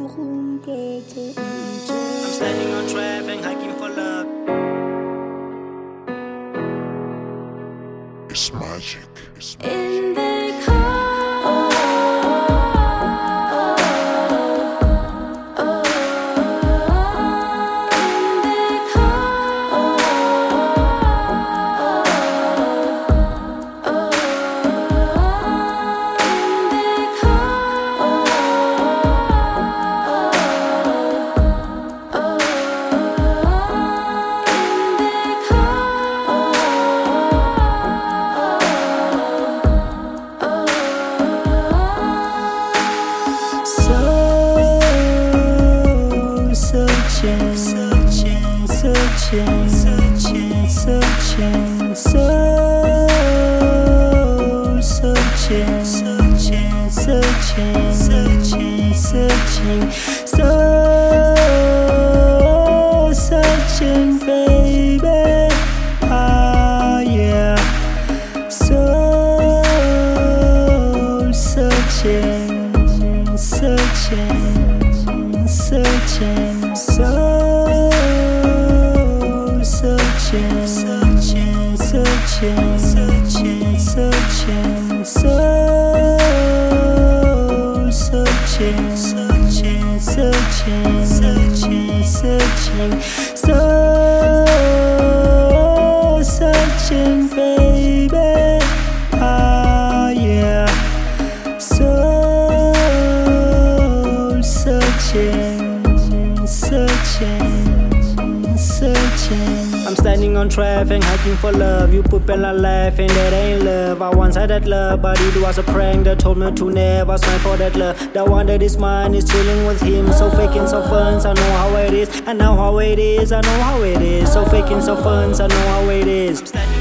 standing on traffic, hiking for love. It's magic. In the car. Searching, baby. Ah, yeah. So searching, searching, searching. So searching, searching, searching, searching, searching. So searching, searching, searching, searching, searching. So searching, baby. Ah, yeah. So searching, searching, searching. I'm standing on traffic, hiking for love. You put Bella laughing, that ain't love. I once had that love, but it was a prank that told me to never smile for that love. The one that is mine is chilling with him. So fake and so fun, I know how it is. I know how it is, I know how it is. So fake and so fun, I know how it is.